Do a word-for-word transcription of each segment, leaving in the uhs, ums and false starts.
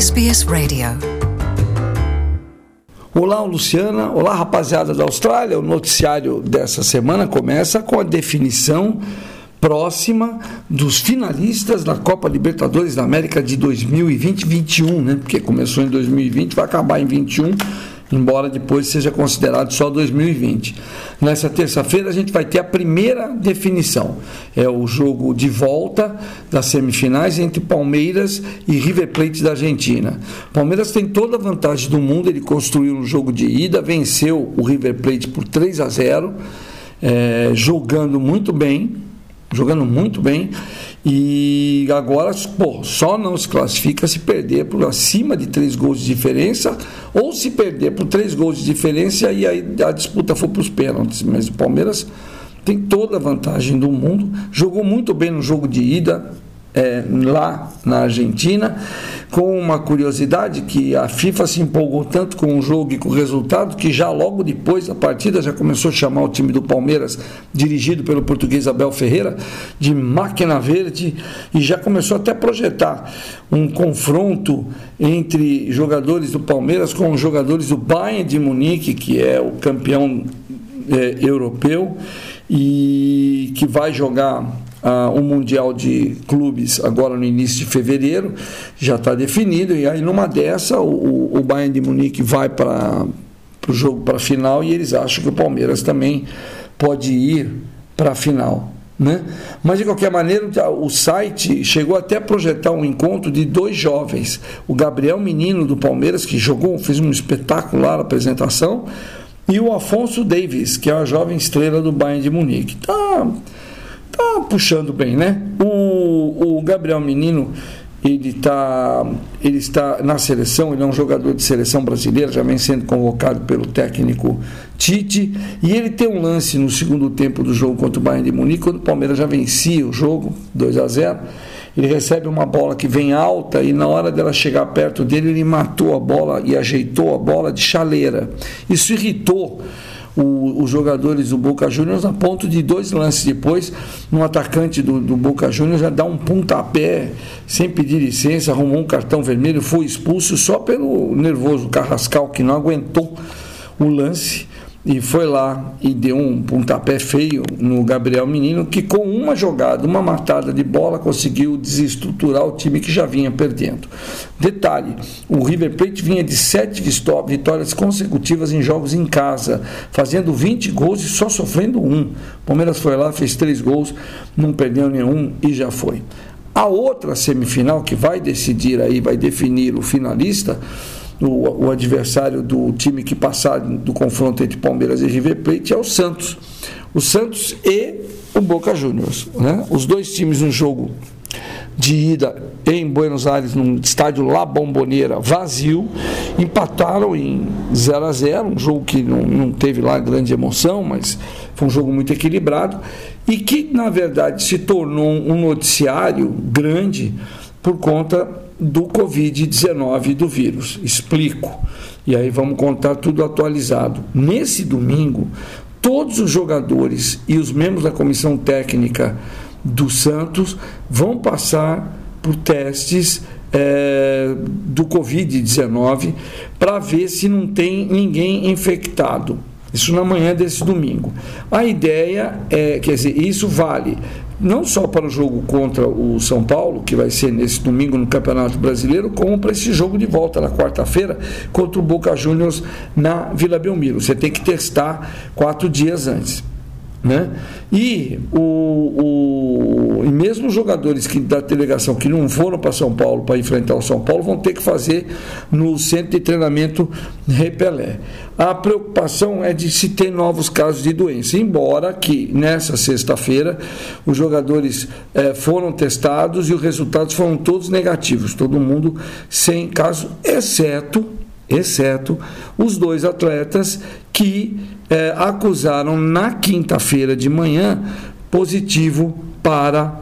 S B S Radio. Olá, Luciana. Olá, rapaziada da Austrália. O noticiário dessa semana começa com a definição próxima dos finalistas da Copa Libertadores da América de dois mil e vinte e vinte e um, né? Porque começou em dois mil e vinte, vai acabar em vinte e um, embora depois seja considerado só dois mil e vinte. Nessa terça-feira a gente vai ter a primeira definição. É o jogo de volta das semifinais entre Palmeiras e River Plate da Argentina. Palmeiras tem toda a vantagem do mundo, ele construiu um jogo de ida, venceu o River Plate por três a zero, é, jogando muito bem, jogando muito bem, e agora pô, só não se classifica se perder por acima de três gols de diferença, ou se perder por três gols de diferença e aí a disputa for para os pênaltis. Mas o Palmeiras tem toda a vantagem do mundo, jogou muito bem no jogo de ida, É, lá na Argentina, com uma curiosidade que a FIFA se empolgou tanto com o jogo e com o resultado que já logo depois da partida já começou a chamar o time do Palmeiras, dirigido pelo português Abel Ferreira, de máquina verde, e já começou até a projetar um confronto entre jogadores do Palmeiras com os jogadores do Bayern de Munique, que é o campeão é, europeu e que vai jogar Uh, o Mundial de Clubes agora no início de fevereiro, já está definido, e aí numa dessa o, o Bayern de Munique vai para o jogo, para a final, e eles acham que o Palmeiras também pode ir para a final, né? Mas de qualquer maneira o site chegou até a projetar um encontro de dois jovens, o Gabriel Menino do Palmeiras, que jogou, fez um espetáculo lá na apresentação, e o Afonso Davies, que é uma jovem estrela do Bayern de Munique. Tá Tá puxando bem, né? O, o Gabriel Menino, ele, tá, ele está na seleção, ele é um jogador de seleção brasileira, já vem sendo convocado pelo técnico Tite, e ele tem um lance no segundo tempo do jogo contra o Bayern de Munique, quando o Palmeiras já vencia o jogo, dois a zero, ele recebe uma bola que vem alta, e na hora dela chegar perto dele, ele matou a bola e ajeitou a bola de chaleira. Isso irritou O, os jogadores do Boca Juniors, a ponto de dois lances depois, um atacante do, do Boca Juniors já dá um pontapé sem pedir licença, arrumou um cartão vermelho, foi expulso só pelo nervoso Carrascal, que não aguentou o lance e foi lá e deu um pontapé feio no Gabriel Menino, que com uma jogada, uma matada de bola, conseguiu desestruturar o time que já vinha perdendo. Detalhe, o River Plate vinha de sete vitórias consecutivas em jogos em casa, fazendo vinte gols e só sofrendo um. O Palmeiras foi lá, fez três gols, não perdeu nenhum e já foi. A outra semifinal que vai decidir aí, vai definir o finalista, O, o adversário do time que passar do confronto entre Palmeiras e River Plate, é o Santos. O Santos e o Boca Juniors, né? Os dois times no jogo de ida em Buenos Aires, num estádio La Bombonera vazio, empataram em zero a zero, um jogo que não, não teve lá grande emoção, mas foi um jogo muito equilibrado, e que na verdade se tornou um noticiário grande por conta do covid dezenove, do vírus. Explico. E aí vamos contar tudo atualizado. Nesse domingo, todos os jogadores e os membros da comissão técnica do Santos vão passar por testes é, do covid dezenove para ver se não tem ninguém infectado. Isso na manhã desse domingo. A ideia é, quer dizer, isso vale não só para o jogo contra o São Paulo, que vai ser nesse domingo no Campeonato Brasileiro, como para esse jogo de volta na quarta-feira contra o Boca Juniors na Vila Belmiro. Você tem que testar quatro dias antes, né? E, o, o, e mesmo os jogadores que, da delegação que não foram para São Paulo para enfrentar o São Paulo vão ter que fazer no centro de treinamento Repelé. A preocupação é de se ter novos casos de doença, embora que nessa sexta-feira os jogadores eh, foram testados e os resultados foram todos negativos, todo mundo sem caso, exceto exceto os dois atletas que eh, acusaram na quinta-feira de manhã positivo para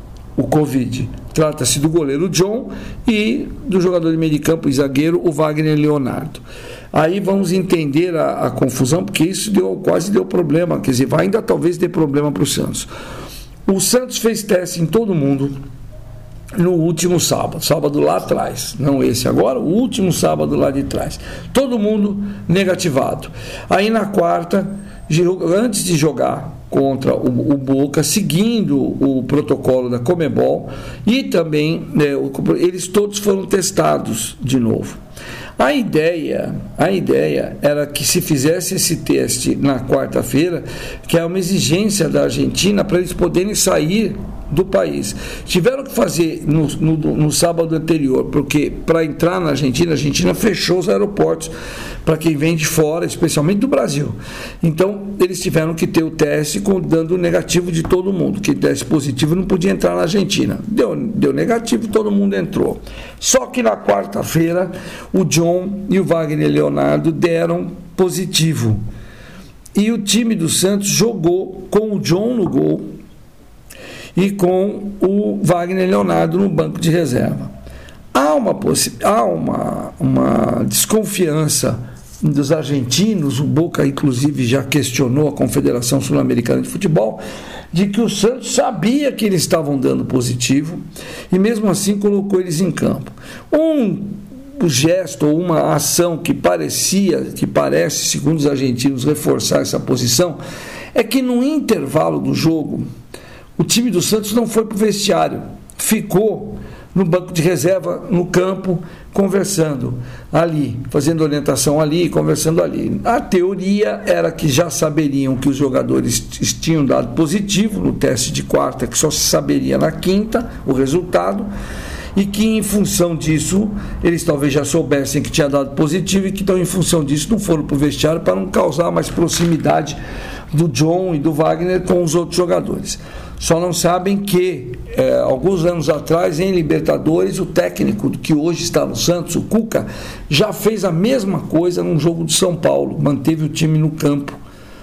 o Covid. Trata-se do goleiro John e do jogador de meio de campo e zagueiro, o Wagner Leonardo. Aí vamos entender a, a confusão, porque isso deu, quase deu problema, quer dizer, vai ainda talvez ter problema para o Santos. O Santos fez teste em todo mundo, no último sábado, sábado lá atrás, não esse agora, o último sábado lá de trás. Todo mundo negativado. Aí na quarta, antes de jogar contra o, o Boca, seguindo o protocolo da Conmebol, e também né, eles todos foram testados de novo. A ideia, a ideia era que se fizesse esse teste na quarta-feira, que é uma exigência da Argentina para eles poderem sair do país. Tiveram que fazer no, no, no sábado anterior, porque para entrar na Argentina, a Argentina fechou os aeroportos para quem vem de fora, especialmente do Brasil. Então, eles tiveram que ter o teste com, dando negativo de todo mundo. Quem desse positivo não podia entrar na Argentina. Deu, deu negativo, todo mundo entrou. Só que na quarta-feira, o John e o Wagner Leonardo deram positivo. E o time do Santos jogou com o John no gol e com o Wagner Leonardo no banco de reserva. Há uma, possi- há uma, uma desconfiança dos argentinos, o Boca inclusive já questionou a Confederação Sul-Americana de Futebol, de que o Santos sabia que eles estavam dando positivo e mesmo assim colocou eles em campo. Um gesto ou uma ação que parecia, que parece, segundo os argentinos, reforçar essa posição, é que no intervalo do jogo, o time do Santos não foi para o vestiário, ficou no banco de reserva, no campo, conversando ali, fazendo orientação ali, conversando ali. A teoria era que já saberiam que os jogadores tinham dado positivo no teste de quarta, que só se saberia na quinta o resultado, e que em função disso, eles talvez já soubessem que tinha dado positivo e que então em função disso não foram para o vestiário para não causar mais proximidade do John e do Wagner com os outros jogadores. Só não sabem que, é, alguns anos atrás, em Libertadores, o técnico que hoje está no Santos, o Cuca, já fez a mesma coisa num jogo de São Paulo, manteve o time no campo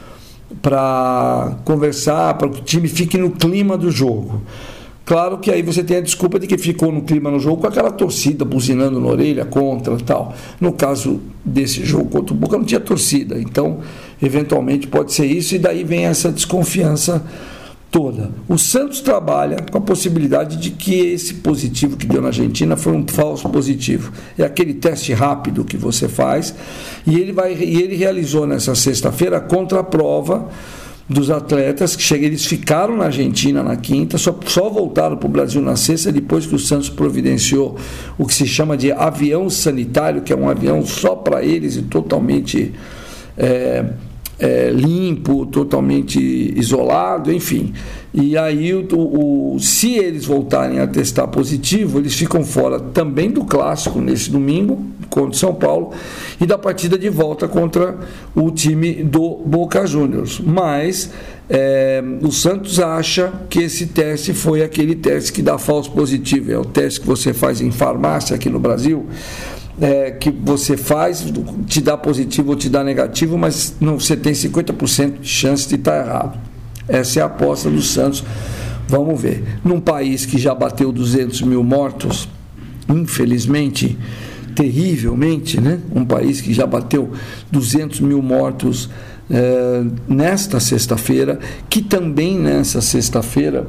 para conversar, para que o time fique no clima do jogo. Claro que aí você tem a desculpa de que ficou no clima no jogo com aquela torcida buzinando na orelha contra e tal. No caso desse jogo contra o Boca não tinha torcida, então eventualmente pode ser isso e daí vem essa desconfiança toda. O Santos trabalha com a possibilidade de que esse positivo que deu na Argentina foi um falso positivo. É aquele teste rápido que você faz e ele, vai, e ele realizou nessa sexta-feira a contraprova dos atletas que chegam, eles ficaram na Argentina na quinta, só, só voltaram para o Brasil na sexta, depois que o Santos providenciou o que se chama de avião sanitário, que é um avião só para eles e totalmente é, é, limpo, totalmente isolado, enfim. E aí, o, o, se eles voltarem a testar positivo, eles ficam fora também do clássico nesse domingo, contra o São Paulo, e da partida de volta contra o time do Boca Juniors. Mas é, o Santos acha que esse teste foi aquele teste que dá falso positivo, é o teste que você faz em farmácia aqui no Brasil, é, que você faz, te dá positivo ou te dá negativo, mas não, você tem cinquenta por cento de chance de estar errado. Essa é a aposta do Santos. Vamos ver. Num país que já bateu duzentos mil mortos, infelizmente, terrivelmente, né? Um país que já bateu duzentos mil mortos é, nesta sexta-feira, que também nessa sexta-feira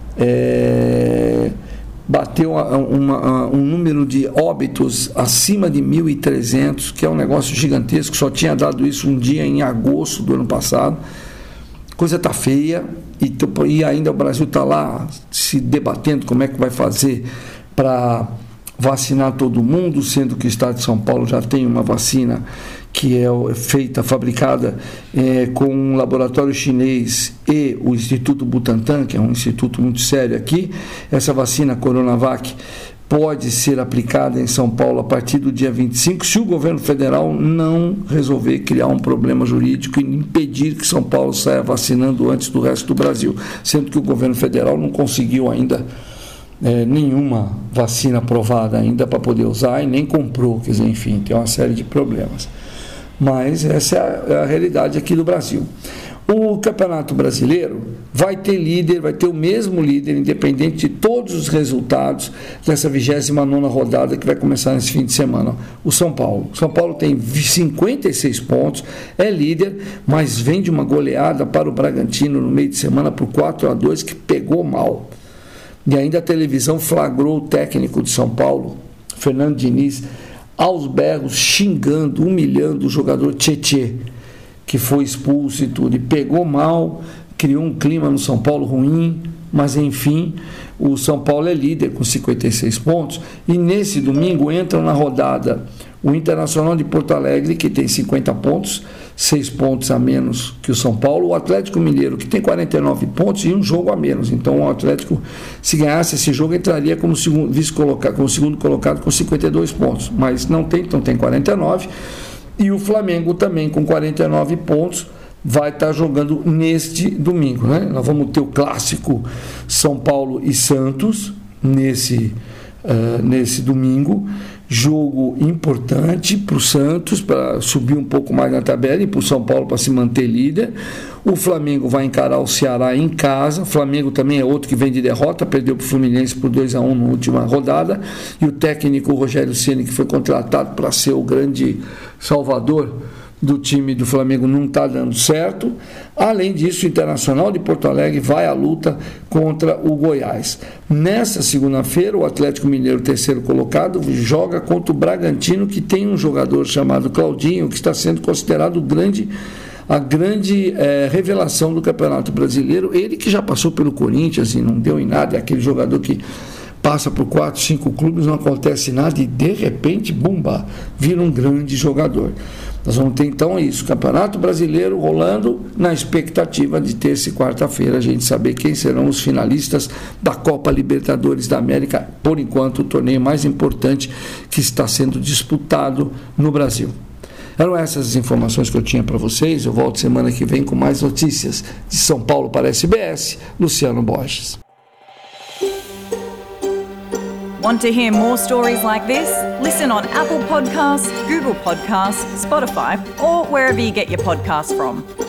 é, bateu uma, uma, um número de óbitos acima de mil e trezentos, que é um negócio gigantesco, só tinha dado isso um dia em agosto do ano passado. Coisa está feia e, e ainda o Brasil está lá se debatendo como é que vai fazer para vacinar todo mundo, sendo que o estado de São Paulo já tem uma vacina que é feita, fabricada é, com um laboratório chinês e o Instituto Butantan, que é um instituto muito sério aqui. Essa vacina Coronavac pode ser aplicada em São Paulo a partir do dia vinte e cinco, se o governo federal não resolver criar um problema jurídico e impedir que São Paulo saia vacinando antes do resto do Brasil, sendo que o governo federal não conseguiu ainda é, nenhuma vacina aprovada ainda para poder usar e nem comprou, quer dizer, enfim, tem uma série de problemas. Mas essa é a, é a realidade aqui do Brasil. O Campeonato Brasileiro vai ter líder, vai ter o mesmo líder, independente de todos os resultados dessa vigésima nona rodada que vai começar nesse fim de semana. O São Paulo. O São Paulo tem cinquenta e seis pontos, é líder, mas vem de uma goleada para o Bragantino no meio de semana por quatro a dois, que pegou mal. E ainda a televisão flagrou o técnico de São Paulo, Fernando Diniz, aos berros, xingando, humilhando o jogador Tietê, que foi expulso e tudo, e pegou mal, criou um clima no São Paulo ruim, mas enfim, o São Paulo é líder com cinquenta e seis pontos, e nesse domingo entram na rodada o Internacional de Porto Alegre, que tem cinquenta pontos, seis pontos a menos que o São Paulo, o Atlético Mineiro, que tem quarenta e nove pontos e um jogo a menos. Então o Atlético, se ganhasse esse jogo, entraria como segundo, vice-colocado, como segundo colocado com cinquenta e dois pontos, mas não tem, então tem quarenta e nove, e o Flamengo também com quarenta e nove pontos, vai estar jogando neste domingo, né? Nós vamos ter o clássico São Paulo e Santos nesse, uh, nesse domingo, jogo importante para o Santos, para subir um pouco mais na tabela, e para o São Paulo para se manter líder. O Flamengo vai encarar o Ceará em casa. O Flamengo também é outro que vem de derrota, perdeu para o Fluminense por dois a um na última rodada, e o técnico Rogério Ceni, que foi contratado para ser o grande salvador do time do Flamengo, não está dando certo. Além disso, o Internacional de Porto Alegre vai à luta contra o Goiás. Nessa segunda-feira, o Atlético Mineiro, terceiro colocado, joga contra o Bragantino, que tem um jogador chamado Claudinho, que está sendo considerado grande, a grande é, revelação do Campeonato Brasileiro. Ele que já passou pelo Corinthians e não deu em nada, é aquele jogador que passa por quatro, cinco clubes, não acontece nada e de repente, bumba, vira um grande jogador. Nós vamos ter então isso, Campeonato Brasileiro rolando, na expectativa de terça e quarta-feira a gente saber quem serão os finalistas da Copa Libertadores da América, por enquanto o torneio mais importante que está sendo disputado no Brasil. Eram essas as informações que eu tinha para vocês. Eu volto semana que vem com mais notícias de São Paulo para a S B S, Luciano Borges. Want to hear more stories like this? Listen on Apple Podcasts, Google Podcasts, Spotify, or wherever you get your podcasts from.